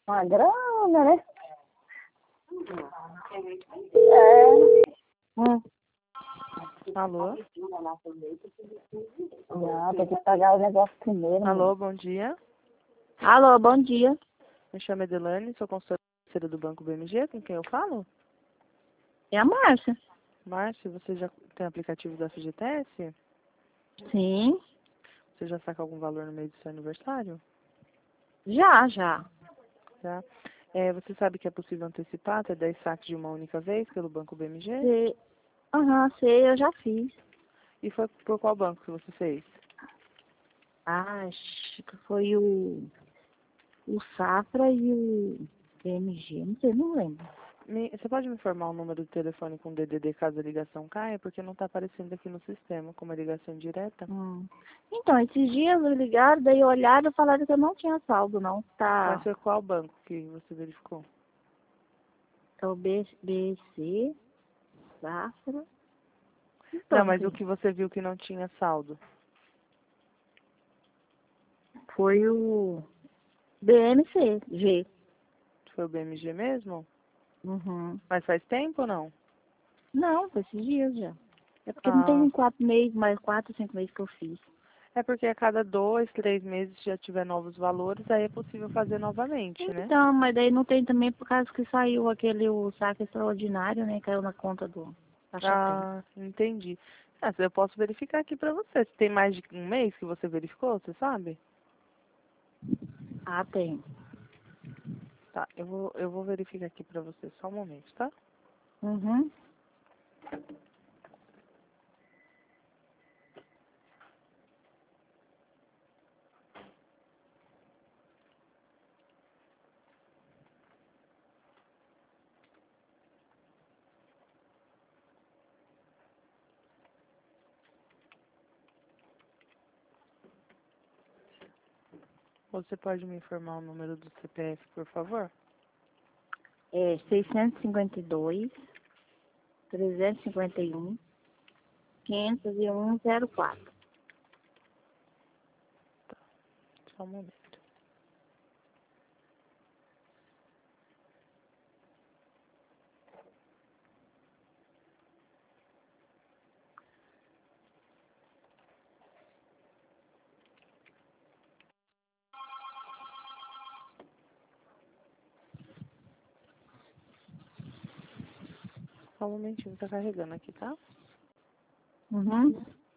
Uma grana, né? É. Alô? Não, tem que pagar o negócio primeiro. Alô, bom dia. Alô, bom dia. Me chamo Edelane, sou consultora do Banco BMG, com quem eu falo? É a Márcia. Márcia, você já tem aplicativo da FGTS? Sim, Você já saca algum valor no mês do seu aniversário? já. Já? Você sabe que é possível antecipar até 10 saques de uma única vez pelo Banco BMG? Sei. Aham, sei, eu já fiz. E foi por qual banco que você fez? Acho que foi o Safra e o PMG, não sei, não lembro. Você pode me informar o número do telefone com DDD caso a ligação caia? Porque não está aparecendo aqui no sistema como a ligação direta. Então, esses dias me ligaram, daí olharam e falaram que eu não tinha saldo, não. Mas Tá, foi qual banco que você verificou? é o BC, Safra. Não, Então, mas o sim, que você viu que não tinha saldo? foi o BMC, G. Foi o BMG mesmo? Uhum. Mas faz tempo ou não? Não, foi esses dias já. É porque não Ah, tem 4 meses, mais 4, 5 meses que eu fiz. é porque a cada 2, 3 meses já tiver novos valores, aí é possível fazer novamente, né? Então, mas daí não tem também por causa que saiu o saque extraordinário, né? Caiu na conta do Caixa Tem. Ah, entendi. Eu posso verificar aqui pra você. Se tem mais de um mês que você verificou, você sabe? Ah, tem. Tá, eu vou verificar aqui pra você, só um momento, tá? Uhum. Você pode me informar o número do CPF, por favor? É 652, 351, 501, 04. Só um momento. Só um momentinho, tá carregando aqui, tá? Uhum.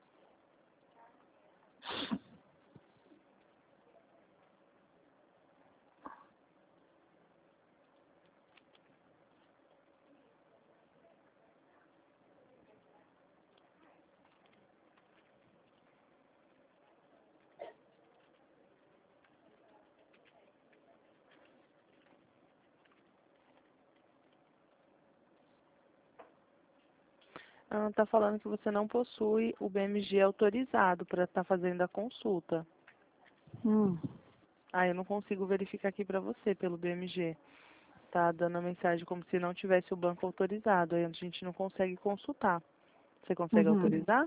Tá falando que você não possui o BMG autorizado para estar fazendo a consulta. Hum. Eu não consigo verificar aqui para você pelo BMG. Tá dando a mensagem como se não tivesse o banco autorizado. Aí a gente não consegue consultar. Você consegue Uhum. autorizar?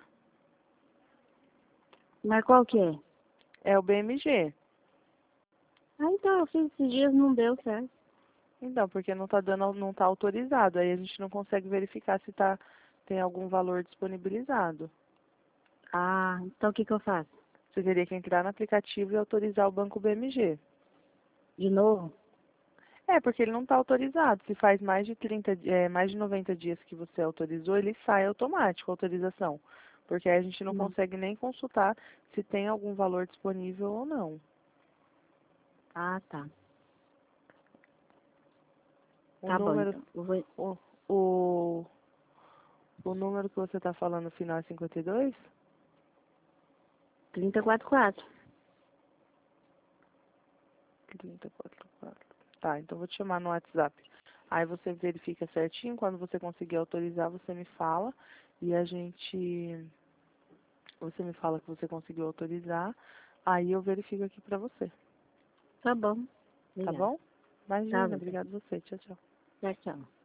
Mas qual que é? É o BMG. Ah, então, eu fiz esses dias, não deu certo. Então, porque não tá dando, não tá autorizado. Aí a gente não consegue verificar se tem algum valor disponibilizado. Ah, então o que que eu faço? Você teria que entrar no aplicativo e autorizar o banco BMG. De novo? Porque ele não está autorizado. Se faz mais de 90 dias que você autorizou, ele sai automático a autorização. Porque aí a gente não Não. consegue nem consultar se tem algum valor disponível ou não. Ah, tá. O Tá bom, número, então. Eu vou... o, o, o número que você está falando no final é 52? 3044. 3044. Tá, então eu vou te chamar no WhatsApp. Aí você verifica certinho, quando você conseguir autorizar, você me fala e você me fala que você conseguiu autorizar, aí eu verifico aqui pra você, Tá bom. tá Obrigada. bom? Tá Imagina, bom. obrigado a você, tchau, tchau. Tchau, tchau.